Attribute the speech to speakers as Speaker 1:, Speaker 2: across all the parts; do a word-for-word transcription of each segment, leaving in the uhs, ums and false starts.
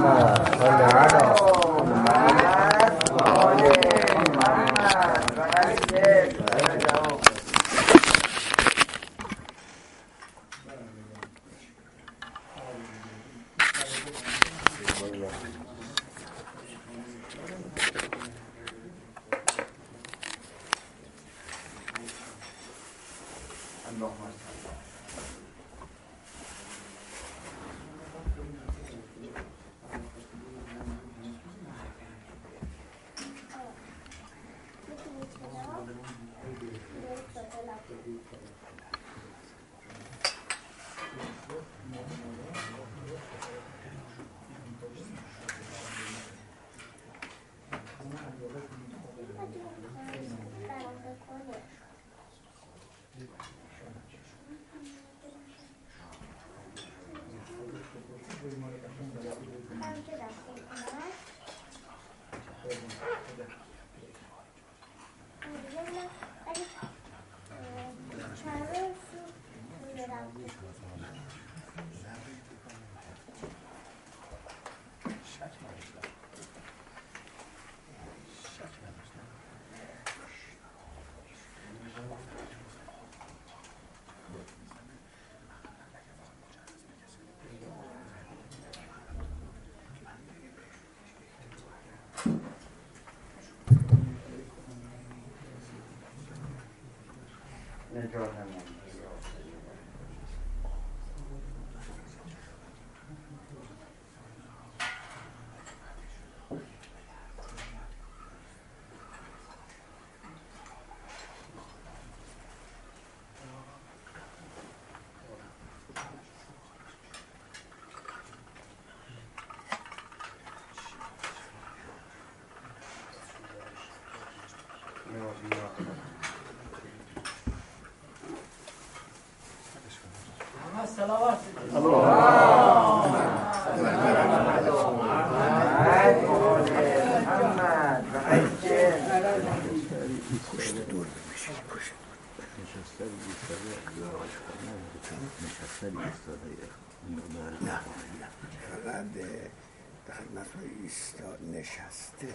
Speaker 1: نشسته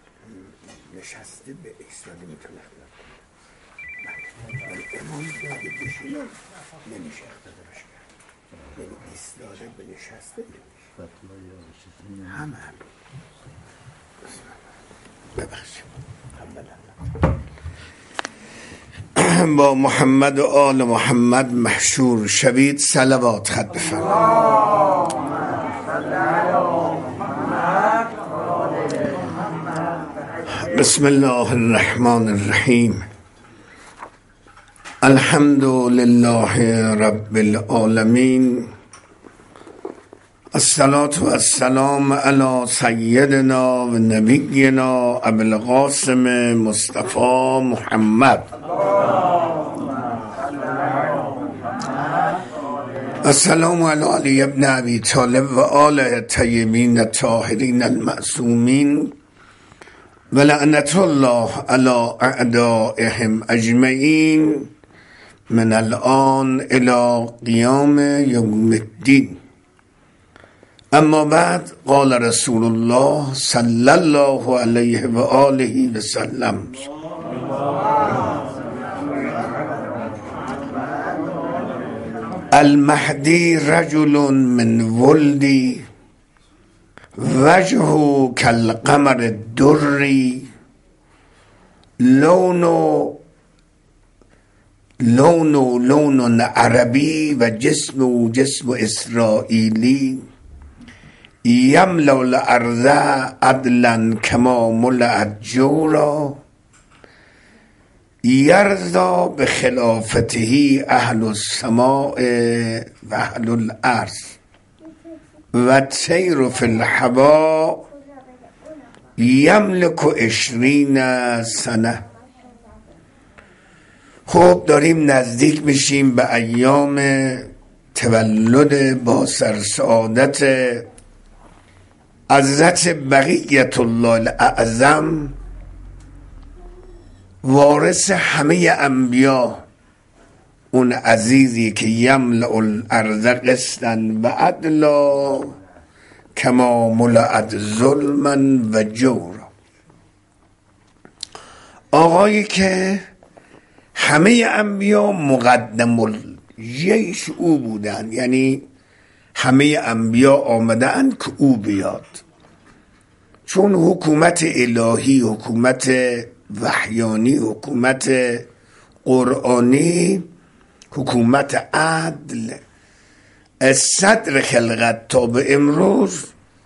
Speaker 1: نشسته به ایستاده میتونه اختلاف کنه، ولی امام اگه بشینه نمیشه اختلافش کرد، یعنی ایستاده به نشسته نمیشه. همه هم ببخشیم با محمد و آل محمد محشور شوید. صلوات خط بفرمایید. بسم الله الرحمن الرحیم. الحمد لله رب العالمین. الصلاة و السلام علی سیدنا و نبینا ابو القاسم مصطفی محمد. السلام علی علی ابن ابی طالب و آله الطیبین الطاهرین المعصومین و لعنت الله علی اعدائهم اجمعین من الان الی قیام یوم الدین. اما بعد، قال رسول الله صلی الله علیه و آله و سلم: المهدی رجل من ولدی وجهه كالقمر الدری لون لون لون عربی و جسم جسم اسرائیلی یملأ الارض عدلا كما ملأت جورا یرضی بخلافته اهل السماء و اهل الارض و طیر فی الهوا یملک عشرین سنه. خب داریم نزدیک میشیم به ایام تولد با سرسعادت حضرت بقیت الله الاعظم، وارث همه انبیا، اون عزیزی که یملأ الارض قسطا و عدلا کما ملعت ظلما و جورا. آقایی که همه انبیا مقدم الجیش او بودن، یعنی همه انبیا آمدن که او بیاد، چون حکومت الهی، حکومت وحیانی، حکومت قرآنی، حکومت عدل از صدر خلقت تا به امروز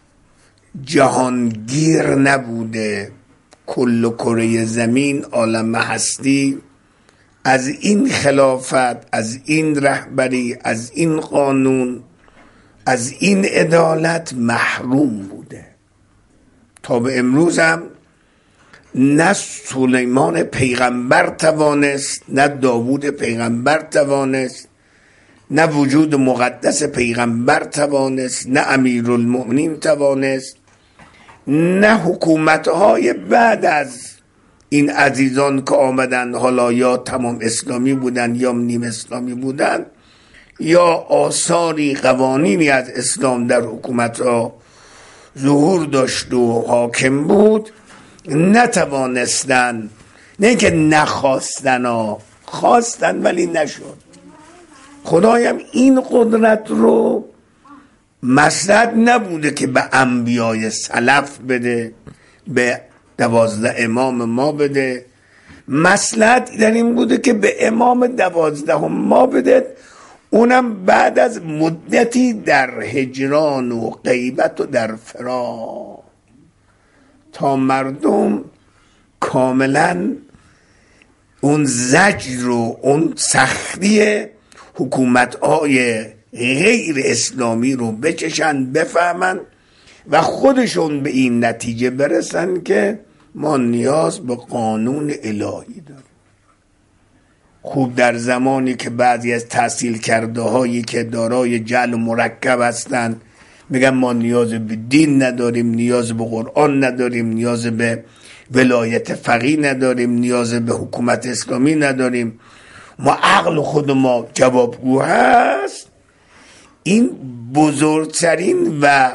Speaker 1: جهانگیر نبوده. کل کره زمین، عالم هستی از این خلافت، از این رهبری، از این قانون، از این عدالت محروم بوده. تا به امروز هم نه سلیمان پیغمبر توانست، نه داوود پیغمبر توانست، نه وجود مقدس پیغمبر توانست، نه امیرالمؤمنین توانست، نه حکومتهای بعد از این عزیزان که آمدن، حالا یا تمام اسلامی بودن یا نیم اسلامی بودن، یا آثاری قوانینی از اسلام در حکومت ها ظهور داشت و حاکم بود، نتوانستن، نه که نخواستن ها، خواستن ولی نشد. خدایم این قدرت رو مصلحت نبوده که به انبیای سلف بده، به دوازده امام ما بده، مصلحت در این بوده که به امام دوازده ما بده، اونم بعد از مدتی در هجران و غیبت و در فراق، تا مردم کاملا اون زجر و اون سختی حکومت‌های غیر اسلامی رو بچشن، بفهمن و خودشون به این نتیجه برسن که ما نیاز به قانون الهی داریم. خوب در زمانی که بعضی از تحصیل کرده هایی که دارای جهل مرکب هستند میگن ما نیاز به دین نداریم، نیاز به قرآن نداریم، نیاز به ولایت فقیه نداریم، نیاز به حکومت اسلامی نداریم، ما عقل خود ما جوابگو هست. این بزرگترین و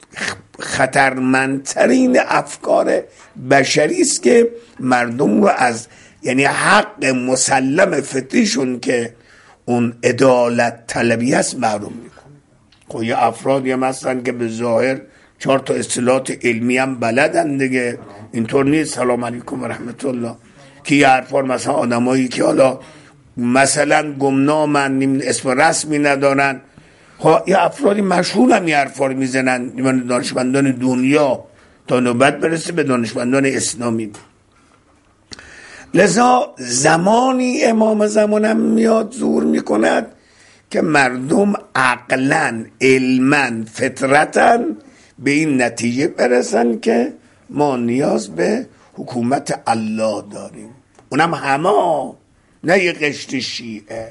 Speaker 1: خطرمندترین افکار بشری است که مردم رو از، یعنی حق مسلم فطریشون که اون عدالت طلبی است، محروم میکنه. خب یه افرادی هم هستن که به ظاهر چهار تا اصطلاحات علمی هم بلدن دیگه، اینطور نیست. سلام علیکم و رحمت الله. که یه حرفا مثلا آدمایی که حالا مثلا گمنامن، اسم رسمی ندارن، ها یه افرادی مشهور هم یه حرفا رو میزنن، دانشمندان دنیا، تا نوبت برسه به دانشمندان اسلامی. لذا زمانی امام زمانم میاد ظهور میکند که مردم عقلا، علما، فطرتا به این نتیجه برسن که ما نیاز به حکومت الله داریم، اونم همه، نه یه قشت شیعه.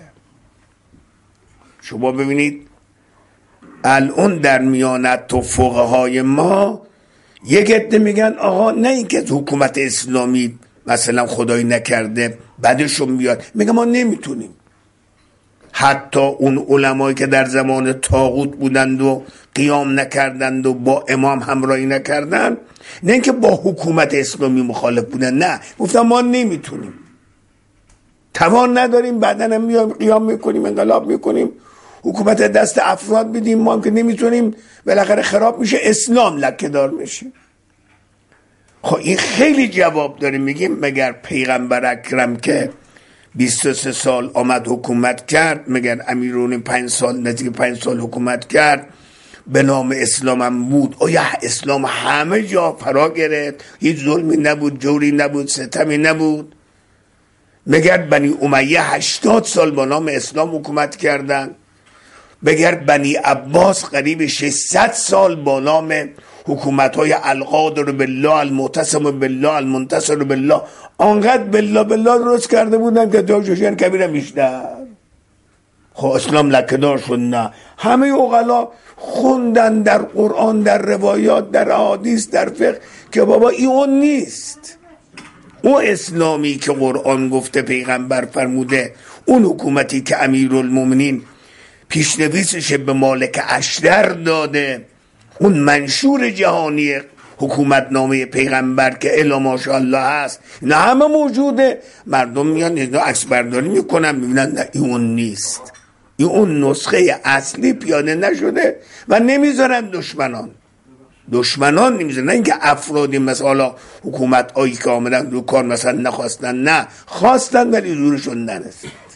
Speaker 1: شما ببینید الان در میانت و فقهای ما یک عده میگن آقا نه اینکه حکومت اسلامی مثلا خدایی نکرده بعدشون بیاد، میگن ما نمیتونیم. حتی اون علمایی که در زمان طاغوت بودند و قیام نکردند و با امام همراهی نکردند، نه اینکه با حکومت اسلامی مخالف بودن، نه، گفتن ما نمیتونیم، توان نداریم، بعدن هم میایم قیام میکنیم، انقلاب میکنیم، حکومت دست افراد بدیم، ما هم که نمیتونیم، بالاخره خراب میشه، اسلام لکه دار میشه. خب این خیلی جواب داره. میگیم مگر پیغمبر اکرم که بیست و سه سال آمد حکومت کرد، مگر امیرون پنج سال، نزدیک پنج سال حکومت کرد، به نام اسلام هم بود، آیا اسلام همه جا فرا گرفت، هیچ ظلمی نبود، جوری نبود، ستمی نبود؟ مگر بنی امیه هشتاد سال با نام اسلام حکومت کردن؟ مگر بنی عباس قریب ششصد سال با نام حکومت‌های القادر بالله، المعتصم بالله، المنتصر بالله، آنقدر بالله بالله درست کرده بودن که جاشوشن کبیره بیشتر. خب اسلام لکه‌دار شد؟ نه. همه عقلا خوندن در قرآن، در روایات، در احادیث، در فقه که بابا این اون نیست، اون اسلامی که قرآن گفته، پیغمبر فرموده، اون حکومتی که امیرالمومنین پیشنویسش به مالک اشتر داده، اون منشور جهانی حکومتنامه پیغمبر که الا ماشاءالله هست، نه همه موجوده. مردم میان اینا عکس برداری میکنن، میبینن نه این اون نیست، این اون نسخه اصلی پیاده نشده و نمیذارن دشمنان دشمنان نمیذارن. نه اینکه افرادی مثلا حکومت هایی که آمدن رو کار مثلا نخواستن، نه خواستن ولی زورشون نرسید.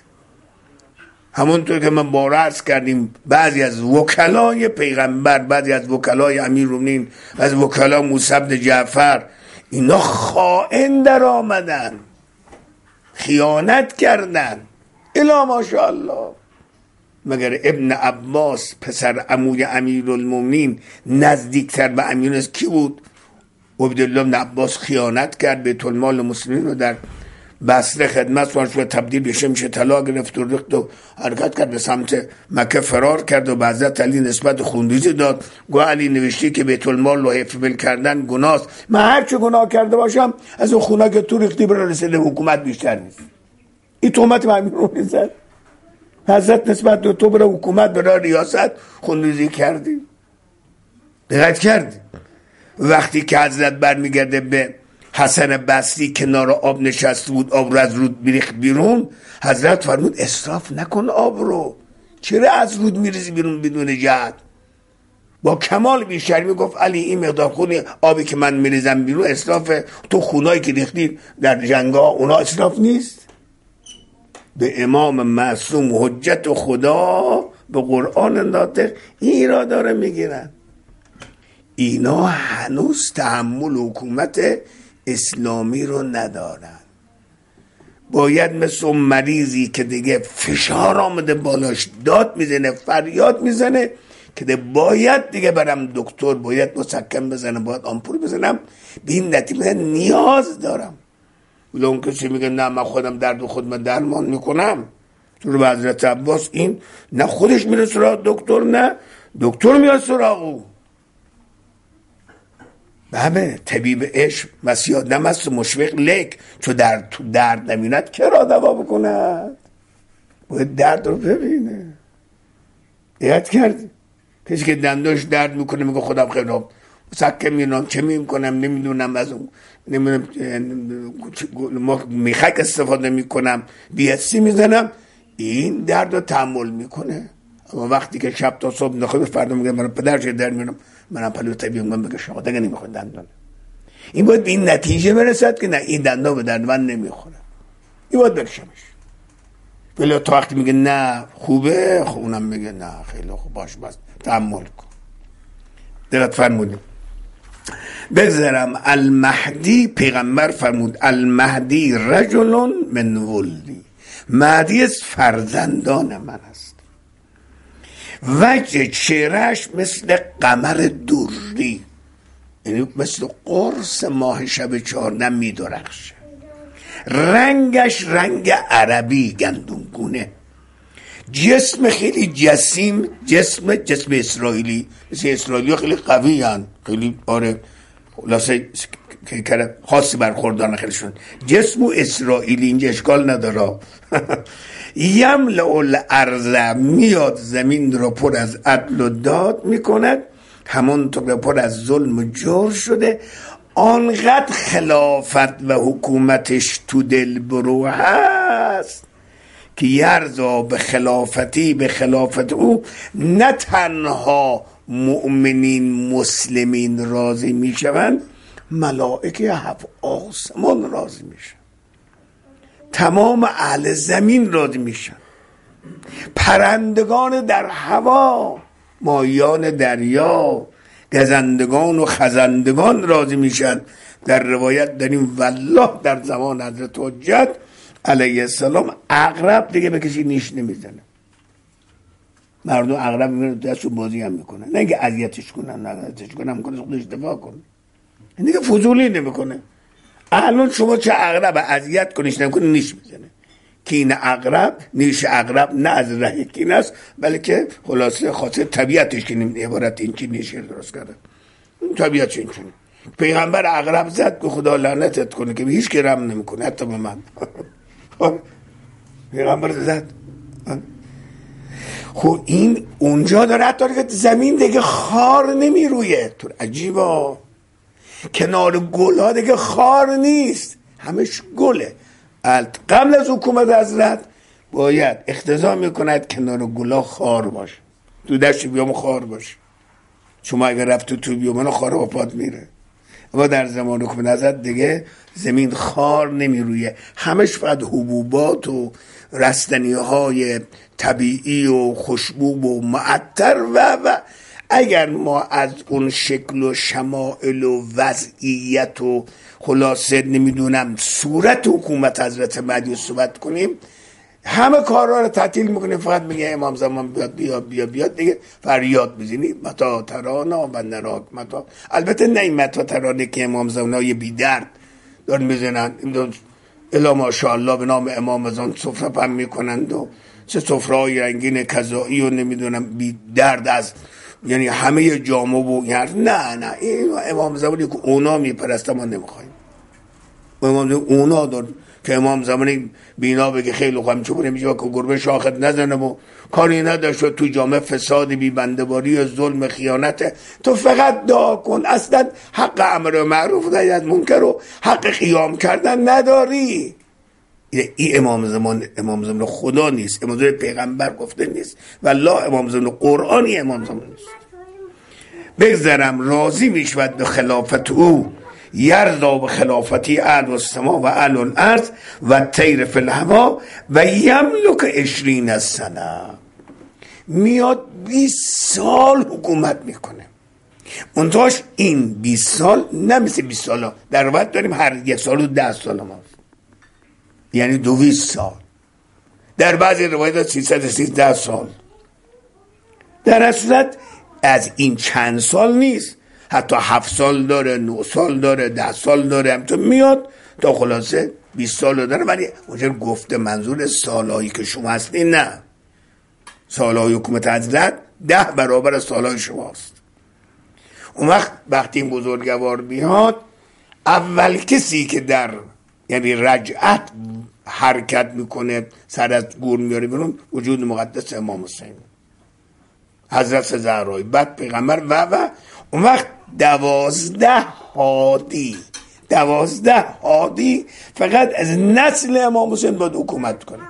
Speaker 1: همونطور که من بار عرض کردیم بعضی از وکلای پیغمبر، بعضی از وکلای امیرالمومنین، از وکلای موسی بن جعفر، اینا خائن در آمدن، خیانت کردن الا ماشاءالله. مگر ابن عباس پسر عموی امیرالمومنین نزدیکتر به امیر کی بود؟ عبدالله بن عباس خیانت کرد، بیت المال مسلمین رو در بصره خدمت فرش و تبدیل بشه میشه طلا گرفت و ریخت و حرکت کرد به سمت مکه فرار کرد و به حضرت علی نسبت خونریزی داد. گوه علی نوشتی که بیت المال رو حفظ کردن گناست، من هر چه گناه کرده باشم از اون خونه که تو ریختی برای رسیده حکومت بیشتر نیست. این تهمت من رو میزد. حضرت نسبت دو تو برای حکومت برای ریاست خونریزی کردی. دقت کردی؟ وقتی که حضرت برمیگرده به حسن بصری کنار آب نشسته بود، آب رو از رود میریخت بیرون، حضرت فرمود اسراف نکن آب رو، چرا از رود میریزی بیرون بدون جهت؟ با کمال بیشتری میگفت علی این مقدار خونی آبی که من میریزم بیرون اسراف، تو خونایی که ریختی در جنگا اونا اسراف نیست؟ به امام معصوم حجت و خدا به قرآن ناطق این را داره میگیرن. اینا هنوز تحمل حکومت اسلامی رو ندارن. باید مثل اون مریضی که دیگه فشار آمده بالاش داد میزنه فریاد میزنه که دیگه باید دیگه برم دکتر، باید مسکن بزنم، باید آمپول بزنم، به این نتیجه نیاز دارم. ولی اون کسی میگه نه من خودم درد خودم درمان میکنم. تو رو به حضرت عباس این نه خودش میره سراغ دکتر، نه دکتر میاد سراغ او. بله طبیب عشق مسیح نمست و مشفق لک، چو در تو درد نمیند که را دوا بکند؟ باید درد رو ببینه. یاد کردی؟ کسی که دندانش درد میکنه میگه خودم خیلی مسکن میرم، چه میکنم نمیدونم، از اون نمیدونم میخک استفاده میکنم، بیهستی میزنم، این درد رو تحمل میکنه. اما وقتی که شب تا صبح نخواه فردا میگه من پدرش در میرم، منم پلو طبیب من بگه شما دیگه نمیخواد دندان. این باید به این نتیجه برسد که نه این دندان به درد من نمیخوره، این باید برشمش. ولی تا وقتی میگه نه خوبه، خب اونم میگه نه خیلی خوب، باش بس تحمل کن. دقت فرمودیم. بگذارم المهدی، پیغمبر فرمود المهدی رجل من ولدی، مهدی از فرزندان من است. وجه چهرهش مثل قمر دوری، یعنی مثل قرص ماه شب چهارده میدرخشه. رنگش رنگ عربی گندمگونه، جسم خیلی جسیم، جسم جسم اسرائیلی، مثل اسرائیلی خیلی قوی هن، خیلی آره خلاصه خاصی برخوردان خیلیشون، جسم اسرائیلی، اینجا اشکال نداره. یملأ الارض، میاد زمین رو پر از عدل و داد میکند، همونطور پر از ظلم و جور شده. آنقدر خلافت و حکومتش تو دل برو هست که یرضا به خلافتی، به خلافت او نه تنها مؤمنین مسلمین راضی میشوند، ملائکه هفت آسمان راضی میشن، تمام اهل زمین راضی میشن، پرندگان در هوا، ماهیان دریا، گزندگان و خزندگان راضی میشن. در روایت داریم والله در زمان حضرت حجت علیه السلام عقرب دیگه به کسی نیش نمیزنه. مردم عقرب میگن دستو بازی هم میکنه، نه اینکه اذیتش کنن، نه اذیتش کنن میکنه خودش دفاع کنه، این دیگه فضولی نمیکنه. الان شما چه عقرب اذیت کنیش نمیکنه نیش میزنه. که این عقرب، نیش عقرب نه از راه کین است، بلکه خلاصه خاصه طبیعتش که نیم عبارت این که نیش درست کرده، این طبیعتش اینچونه. پیغمبر عقرب زد که خدا لعنتت کنه که هیچ که رحم نمیکنه، حتی به من. پیغمبر زد. خب این اونجا داره حتی که زمین دیگه خار نمی رویه. تو عجیبا کنار گل ها دیگه خار نیست، همش گله. قبل از حکومت حضرت باید اقتضا میکند کنار گل ها خار باشه، تو دشت بیام خار باشه. شما اگر رفت تو بیام خار با پاد میره. اما در زمان حکومت حضرت دیگه زمین خار نمی رویه، همش فقط حبوبات و رستنی های طبیعی و خوشبو و معطر و و اگر ما از اون شکل و شمائل و وضعیت و خلاصه نمیدونم صورت حکومت حضرت مهدی صحبت کنیم، همه کارها رو تعطیل میکنیم، فقط میگه امام زمان بیاد بیاد بیاد بیاد دیگه فریاد بزنی متا ترانا و نراک متا. البته نه این متا ترانه که امام زمان یه بی درد دارن میزنن، الا ماشاءالله به نام امام از آن سفره پم میکنند و چه سفره های رنگین کذایی و نمیدونم بی درد از یعنی همه جامعه و یعنی نه نه این امام زمانی که اونا میپرسته ما نمیخوایم. امام زمانی اونا دار که امام زمانی بینا بگه خیلی خوام چون میشه که گربه شاخت نزنه و کاری نداشت تو جامعه فساد بی بنده‌باری ظلم خیانت، تو فقط دعا کن، اصلا حق امر معروف و نهی از منکر و حق قیام کردن نداری. این امام زمان امام زمان خدا نیست، امام زمان پیغمبر گفته نیست، والله امام زمان قرآنی امام زمان نیست. بگذرم راضی میشود به خلافت او، یرضا به خلافتی اهل السما و اهل الارض و طیر فی الهوا و یملک عشرین سنه. میاد بیست سال حکومت میکنه. منتهاش این بیست سال نه مثل بیست سال ها. در روایت داریم هر یک سال و ده سال ما، یعنی دویست سال. در بعضی روایت سیصد و سیزده سال. در اصلت از این چند سال نیست، حتی هفت سال داره، نه سال داره، ده سال داره، همینطور میاد تا خلاصه بیست سال داره. ولی اونجا گفته منظور سالهایی که شما هستی نه، سالهای حکومت حضرت ده برابر از سالهای شماست. اون وقت وقتی این بزرگوار میاد، اول کسی که در یعنی رجعت حرکت میکنه، سر از گور میاره بیرون، وجود مقدس امام حسین حضرت زهرا، بعد پیغمبر و و اون وقت دوازده هادی دوازده هادی فقط از نسل امام حسین باید حکومت کنه،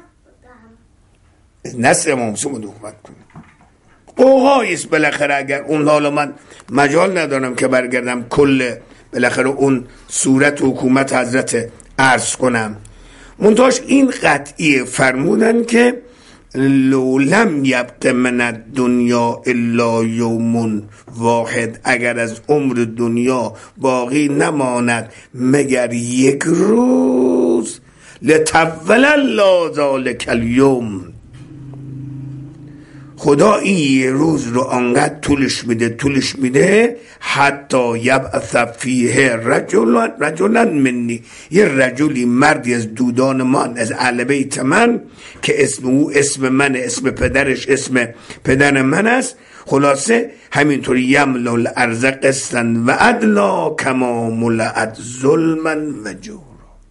Speaker 1: از نسل امام حسین باید حکومت کنه. قوقاییست بالاخره. اگر اون حالا من مجال ندارم که برگردم کل بالاخره اون صورت حکومت حضرت عرض کنم. منتهاش این قطعی فرمودن که لولم یبق من الدنیا الا یوم واحد، اگر از عمر دنیا باقی نماند مگر یک روز، لطول الله ذلک الیوم، خدا این یه روز رو انقدر طولش میده طولش میده حتی یبعث فیه رجلا رجلا منی، یه رجلی مردی از دودان من، از اهل بیت من که اسم او اسم من، اسم پدرش اسم پدر من است، خلاصه همینطوری یملا الارض قسطا و عدلا کما ملأت ظلما و جورا.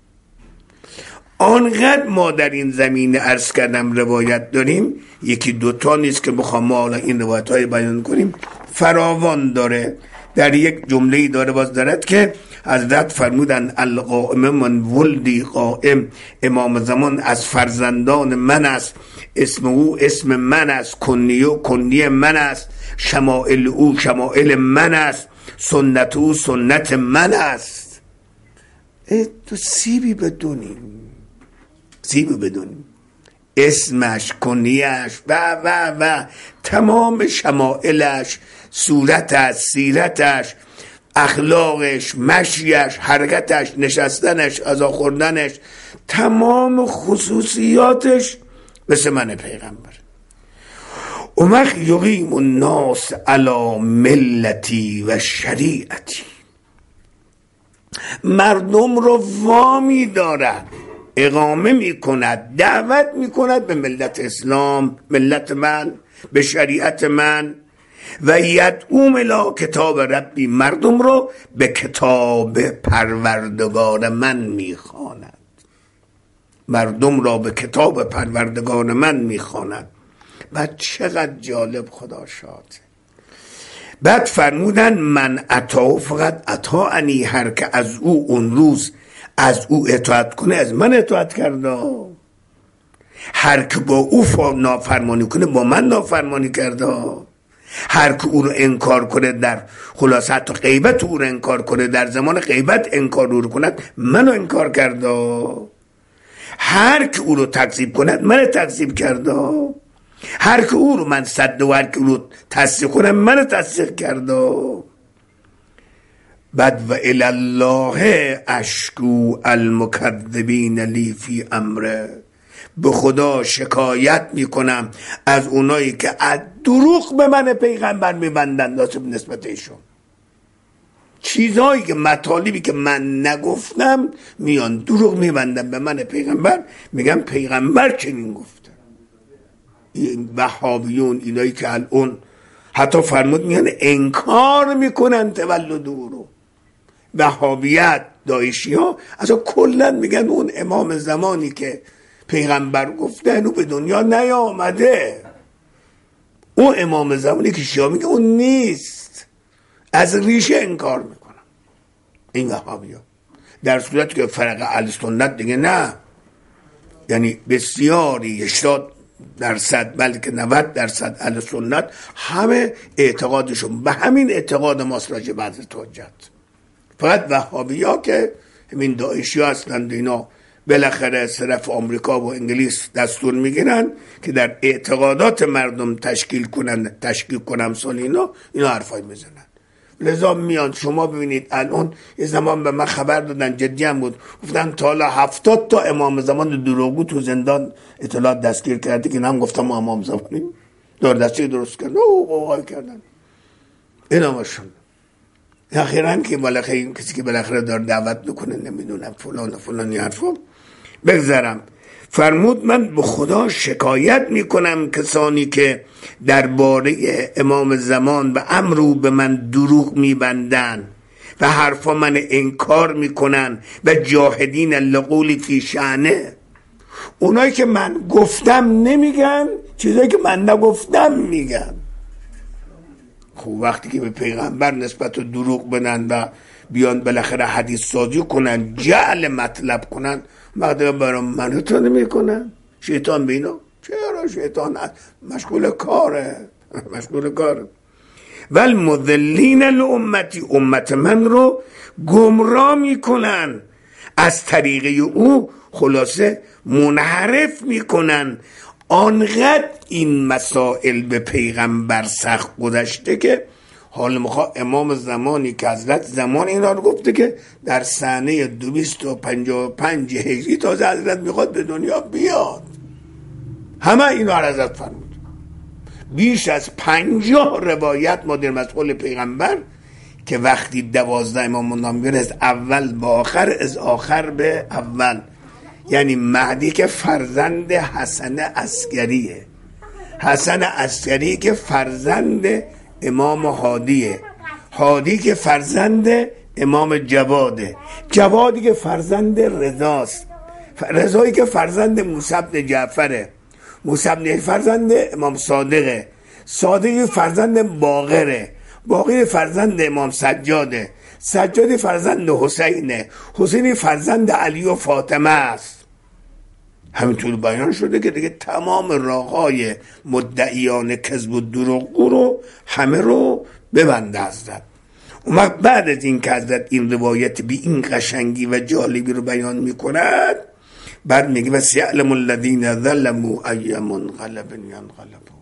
Speaker 1: آنقدر ما در این زمین عرض کردم روایت داریم، یکی دوتا نیست که بخوام ما حالا این روایت های بیان کنیم، فراوان داره. در یک جمله‌ای داره باز دارد که حضرت فرمودن القائم من ولدی قائم، امام زمان از فرزندان من است، اسم او اسم من است، کنی او کنی من است، شمائل او شمائل من است، سنت او سنت من است. تو سیبی بدونیم سیبی بدونیم اسمش، کنیش و و و تمام شمائلش، صورتش، سیرتش، اخلاقش، مشیش، حرکتش، نشستنش، غذا خوردنش، تمام خصوصیاتش مثل من پیغمبر. اون وقت یقیم الناس علی ملتی و شریعتی، مردم رو وامی دارد، اقامه میکند، دعوت میکند به ملت اسلام، ملت من، به شریعت من، و یدعو الی کتاب ربی، مردم رو به کتاب پروردگار من میخواند، مردم را به کتاب پروردگار من میخواند. بعد چقدر جالب، خدا شاد. بعد فرمودن من اطاع فقط اطاعنی، هر که از او اون روز از او اطاعت کنه از من اطاعت کرده، هر که با او نافرمانی کنه با من نافرمانی کرده، هر که او رو انکار کنه در خلاصه حتی غیبت او رو انکار کنه، در زمان غیبت انکار او رو کند منو انکار کرده، هر که او رو تکذیب کند من تکذیب کرده، هر که او رو من صد و هر که او رو تصدیق کنم من تصدیق کرده. بعد و الالله اشکو المکذبین لی فی امره، به خدا شکایت میکنم از اونایی که از دروغ به من پیغمبر میبندن ناسب نسبت ایشون، چیزهایی که مطالبی که من نگفتم میان دروغ میبندن به من پیغمبر، میگم پیغمبر چنین گفته. این وهابیون اینایی که الان حتی فرمود میان انکار میکنن تولد او رو، وهابیت داعشی ها اصلا کلن میگن اون امام زمانی که پیغمبر گفته او به دنیا نیامده، اون امام زمانی که شیعه میگه اون نیست، از ریشه انکار میکنن این وهابی ها، در صورتی که فرق اهل سنت دیگه نه، یعنی بسیاری هشتاد درصد بلکه نود درصد اهل سنت همه اعتقادشون به همین اعتقاد ماست راجع به حضرت حجت. فقط وهابی ها که همین داعشی ها هستند، اینا بالاخره صرف آمریکا و انگلیس دستور میگیرن که در اعتقادات مردم تشکیل کنن تشکیل کنن سال اینا اینا حرفای میزنن. لذا میان شما ببینید الان یه زمان به من خبر دادن، جدی هم بود، گفتن تا حالا هفتاد تا امام زمان دروغگو تو زندان اطلاعات دستگیر کرده که نام گفتم ما امام زمانیم، دار دستی درست کردن او بابای کردن اینا ماشون. اخیراً که بالاخره کسی که بالاخره دار دعوت میکنه نمیدونم فلان فلان حرفا بگذارم، فرمود من به خدا شکایت میکنم کسانی که درباره امام زمان و امرو به من دروغ میبندن و حرفا من انکار میکنن و جاهدین لقولی فی شأنه، اونایی که من گفتم نمیگن، چیزایی که من نگفتم میگن. خب وقتی که به پیغمبر نسبت دروغ بدن و بیان بالاخره حدیث سازی کنن، جعل مطلب کنن، وقتی برای منو نمیکنن، شیطان بینا چرا شیطان مشغول کاره مشغول کاره. ول مذلین الامتی، امت من رو گمراه میکنن، از طریقه او خلاصه منحرف میکنن. آنقدر این مسائل به پیغمبر سخت گذشته که حال مخواه امام زمانی که حضرت زمان اینا رو گفته که در سنه دویست و پنجاه و پنج هجری تازه حضرت میخواد به دنیا بیاد، همه اینا رو حضرت فرمود. بیش از پنجاه روایت ما در مسئول پیغمبر که وقتی دوازده امام نام بیاره از اول به آخر، از آخر به اول، یعنی مهدی که فرزند حسن عسکریه، حسن عسکری که فرزند امام هادیه، هادی که فرزند امام جواده، جوادی که فرزند رضاست، رضایی که فرزند موسی بن جعفره، موسی بن فرزند امام صادقه، صادقی فرزند باقره، باقر فرزند امام سجاده، سجادی فرزند حسینه، حسینی فرزند علی و فاطمه است. همینطور بیان شده که دیگه تمام راههای مدعیان کذب و دروغ رو همه رو ببنده حضرت. اون وقت بعد از این که حضرت این روایت بی این قشنگی و جالبی رو بیان میکند، بعد میگه بس یعلم الذین ظلموا ای منقلب ینقلبون،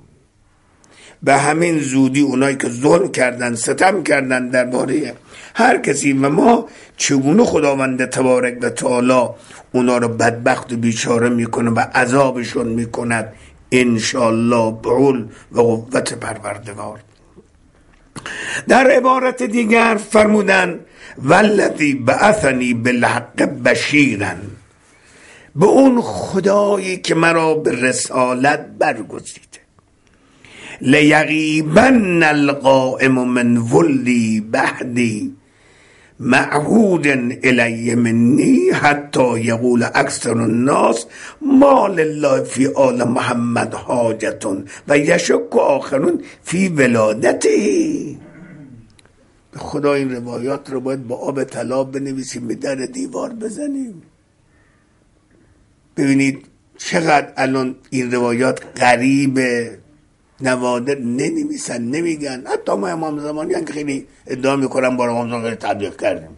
Speaker 1: به همین زودی اونایی که ظلم کردن ستم کردن درباره هر کسی و ما چگونه خداوند تبارک و تعالی اونا رو بدبخت و بیچاره میکنه و عذابشون میکند انشاءالله بعول و قوت پروردگار. در عبارت دیگر فرمودن والذی بعثنی بالحق بشیرا، به اون خدایی که مرا به رسالت برگزیده، لیغیبن القائم من ولدی بعدی، معهود الی منی حتی یقول اکثر الناس ما لله فی آل محمد حاجتون و یشک آخرون فی ولادته. به خدا این روایات رو باید با آب طلا بنویسیم، به در دیوار بزنیم. ببینید چقدر الان این روایات غریبه، نوادر ننویسن، نمیگن. حتی ما امام زمانی هم که خیلی ادعا میکنم با امام زمان خیلی تبلیغ کردیم.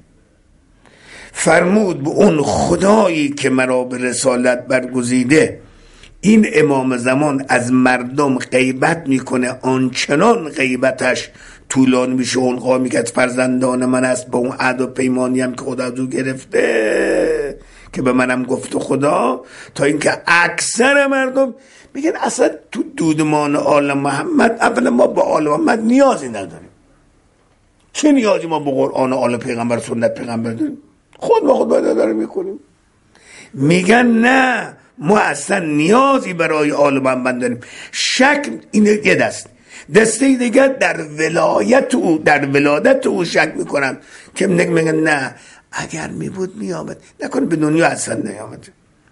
Speaker 1: فرمود به اون خدایی که مرا به رسالت برگزیده این امام زمان از مردم غیبت میکنه، آنچنان غیبتش طولانی میشه، اون میگه فرزندان من است، با اون عهد و پیمانی هم که خدا از او گرفته که به منم گفت خدا، تا اینکه اکثر مردم میگن اصلا تو دودمان آل محمد، اولا ما با آل محمد نیازی نداریم. چه نیازی ما به قرآن آل پیغمبر سنت پیغمبر داریم؟ خود با خود باید داره میکنیم. میگن نه، ما اصلا نیازی برای آل محمد داریم. شک این یه دست، دسته دیگر در ولایت او، در ولادت او شک میکنن که میگن نه اگر میبود میامد، نکنه به دنیا اصلا نیامد.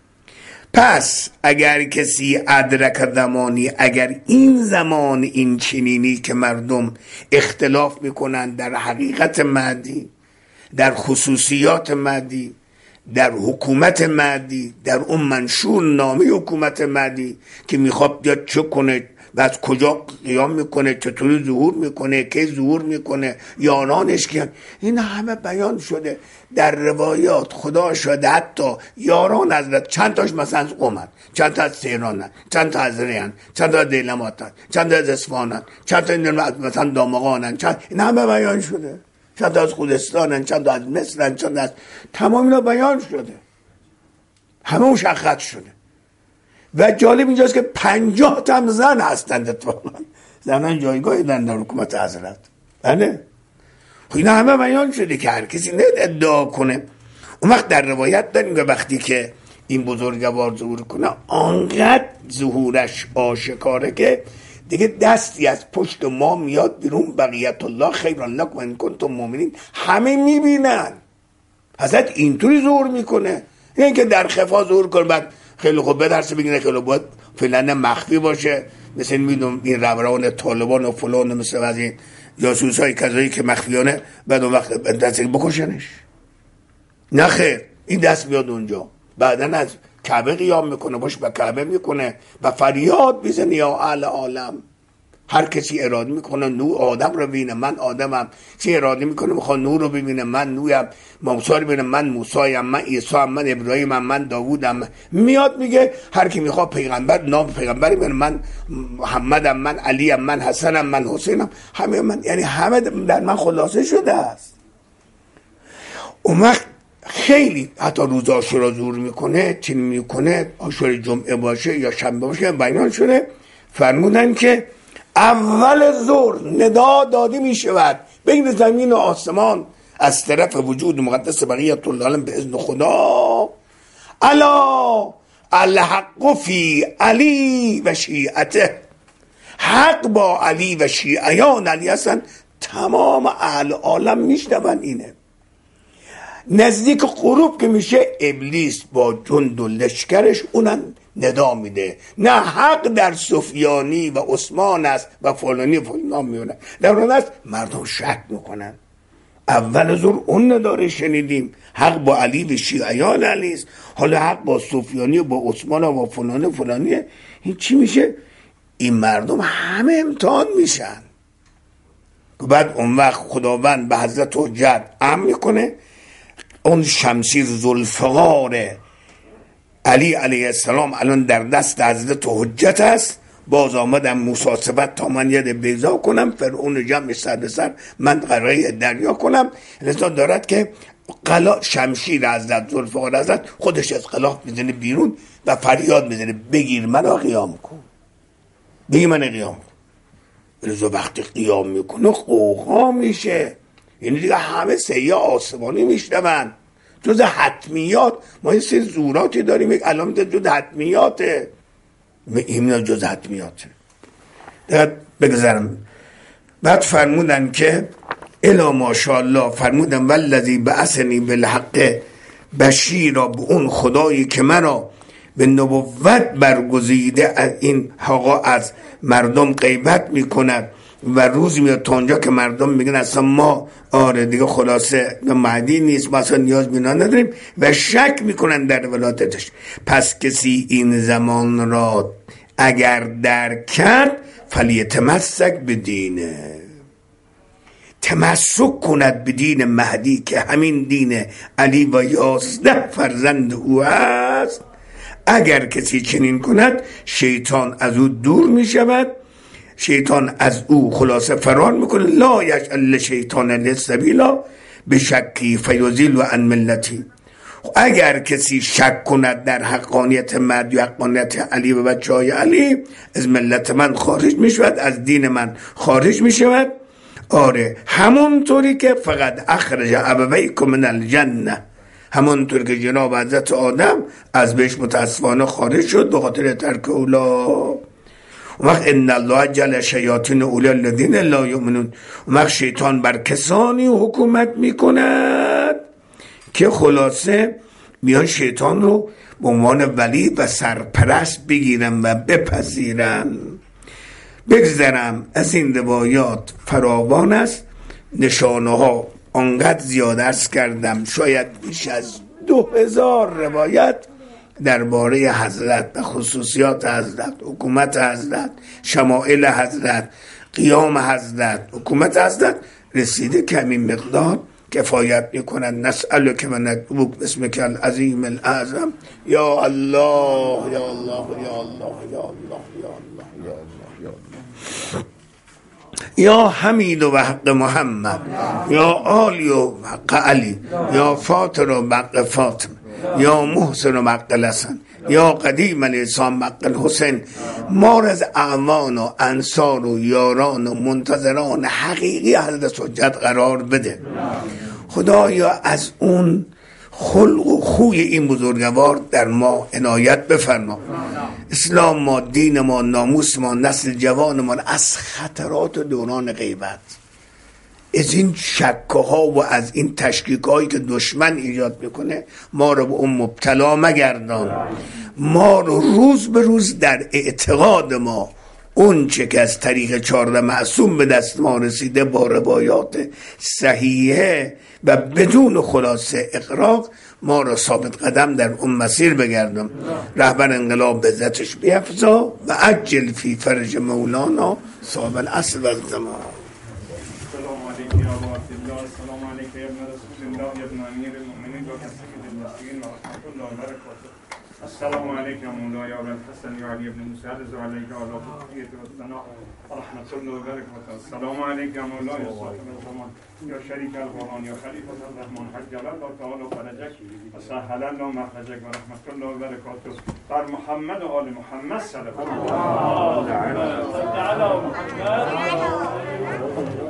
Speaker 1: پس اگر کسی ادرک زمانی، اگر این زمان این چنینی که مردم اختلاف میکنن در حقیقت مهدی، در خصوصیات مهدی، در حکومت مهدی، در اون منشور نامه حکومت مهدی که میخواد بیاد چه کنه و از کجا قیام میکنه، چطوری ظهور میکنه، کی ظهور میکنه، یارانش کیان، این همه بیان شده در روایات. خدا شده حتی یاران حضرت چند تاش مثلا از قومن، چند تا از تهرانن، چند تا از ریان، چند تا از دیلماتن، چند تا از اصفهانن، چند تا مثلا دامغانن، چند، این همه بیان شده. چند تا از خودستانن، چند تا از مصرن، چند از تمام اینا بیان شده، همه مشخص شده. و جالب اینجاست که پنجاه تا هم زن هستند، اتفاقا زنان جایگاهی دارن در حکومت حضرت. بله خب اینا همه بیان شده که هر کسی نه ادعا کنه. اون وقت در روایت داریم که وقتی که این بزرگوار ظهور کنه آنقدر ظهورش آشکاره که دیگه دستی از پشت ما میاد بیرون، بقیت الله خیرا لکم ان کنتم مؤمنین، همه میبینن حضرت اینطوری ظهور میکنه. این که در خفا ظهور کنه بعد خیلی خوب بدرسه بگیره خیلی باید فعلا مخفی باشه، مثل میدونم این رهبران طالبان و فلان، مثل از این جاسوس های کذایی که مخفیانه بعد اون وقت دست بکشنش. نه خیر، این دست میاد اونجا بعدن از کعبه قیام میکنه، باش به کعبه میکنه و فریاد بیزن یا اهل عالم. هر کسی اراده میکنه نور آدم رو ببینه، من آدمم. چی اراده میکنه میخواد نور رو ببینه، من نورم. موسی رو ببینه، من موسیم، من عیسی، من ابراهیمم، من داوودم. میاد میگه هر کی میخواد پیغمبر نام پیغمبری ببینه، من محمدم، من علیم، من حسنم، من حسینم، همه من، یعنی همه در من خلاصه شده است. اون وقت خیلی حتی روز عاشورا ظهور میکنه، چین میکنه، عاشور جمعه باشه یا شنبه باشه، بیان شده فرمودن که اول ظهر ندا داده می شود بین زمین و آسمان از طرف وجود مقدس بقیت الله به اذن خدا، الا الحق فی علی و شیعته، حق با علی و شیعیان علی هستن. تمام اهل عالم میشنون اینه. نزدیک غروب که میشه ابلیس با جند و لشکرش اونم ندا میده، نه حق در سفیانی و عثمان است و فلانی فلان میونه. در اون است مردم شک میکنن. اول ظهر اون نداره شنیدیم حق با علی و شیعیان علی است، حالا حق با سفیانی و با عثمان و با فلانی فلانیه. این چی میشه؟ این مردم همه امتحان میشن. بعد اون وقت خداوند به حضرت حجت امر میکنه اون شمشیر ذوالفقار علی علیه السلام الان در دست حضرت حجت است. باز آمدم موساسبت تا من ید بیضا کنم، فرعون جمع سر به سر من قراره دریا کنم. لذا دارد که قلا شمشیر حضرت ذوالفقار حضرت خودش از قلاف میزنه بیرون و فریاد میزنه بگیر منو قیام کن، بگیر من قیام کن. لذا وقتی قیام میکنه قوقا میشه، یعنی دیگه همه سیاه آسمانی میشنون. جز حتمیات ما یه سری زوراتی داریم، یک علامت جز حتمیاته، این جز حتمیاته. دیگه بگذارم. بعد فرمودن که الا ماشاءالله فرمودم والذی بعثنی بالحق بشیرا، به اون خدایی که مرا به نبوت برگزیده از این حقا از مردم غیبت میکند و روز میاد تا اونجا که مردم میگن اصلا ما آره دیگه خلاصه مهدی نیست، ما اصلا نیاز بینا نداریم و شک میکنن در ولادتش. پس کسی این زمان را اگر درک کرد فلیتمسک به دینه، تمسک کند به دین مهدی که همین دین علی و یازده فرزند او است. اگر کسی چنین کند شیطان از او دور می شود، شیطان از او خلاصه فرار میکنه. لا یجعل شیطان للسبیلا به شکی فیضل و عن ملتی. اگر کسی شک کند در حقانیت مهدی و حقانیت علی و بچه های علی، از ملت من خارج می شود، از دین من خارج می شود. آره همونطوری که فقط اخرج ابویکم من الجنه، همونطور که جناب حضرت آدم از بهش متاسفانه خارج شد به خاطر ترک اولا. وقت ان الله جل شیاطین اولی الذین لا یؤمنون، وقت شیطان بر کسانی حکومت میکند که خلاصه میان شیطان رو به عنوان ولی و سرپرست بگیرن و بپذیرن. بگذرم از این روایات فراوان است، نشانه ها انقدر زیاد عرض کردم، شاید بیش از دو هزار روایت درباره حضرت و خصوصیات حضرت، حکومت حضرت، شمائل حضرت، قیام حضرت، حکومت حضرت رسیده که همین مقدار کفایت میکنن. نسألک و ندعوک باسمک العظیم الاعظم یا الله یا الله یا الله یا الله یا الله یا الله یا الله یا حمید و حق محمد یا آلی و حق علی یا فاطر و حق فاطمه یا محسن و حق الحسن یا قدیم الاحسان حق الحسین. ما را از اعوان و انصار و یاران و منتظران حقیقی حضرت حجت قرار بده. خدایا از اون خلق و خوی این بزرگوار در ما عنایت بفرما. اسلام ما، دین ما، ناموس ما، نسل جوان ما از خطرات دوران غیبت، از این شکه ها و از این تشکیک هایی که دشمن ایجاد میکنه ما رو به اون مبتلا مگردان. ما رو روز به روز در اعتقاد ما اون چه که از طریق چهارده معصوم به دست ما رسیده با روایات صحیحه و بدون خلاصه اقراق ما را ثابت قدم در اون مسیر بگردم. رهبر انقلاب به عزتش بیفزا و عجل فی فرج مولانا صاحب العصر و الزمان.
Speaker 2: السلام علیکم یا الله، السلام علیکم یا ابن رسول الله یا ابن امیر المؤمنین و کسیف المسلمین و رحمت الله و برکاته. السلام علیکم مولا یا ابن الحسن یا علی ابن موسی رضا علیک و علی بقیت و ثنا رحمت الله و برکاته. السلام علیکم مولا یا صاحب الزمان یا شریک القرآن یا خلیفة الرحمن حجل الله تعالی فرجک و سهل الله مخرجک و رحمت الله و برکاته. بر محمد و آل محمد صلوات الله تعالی محمد.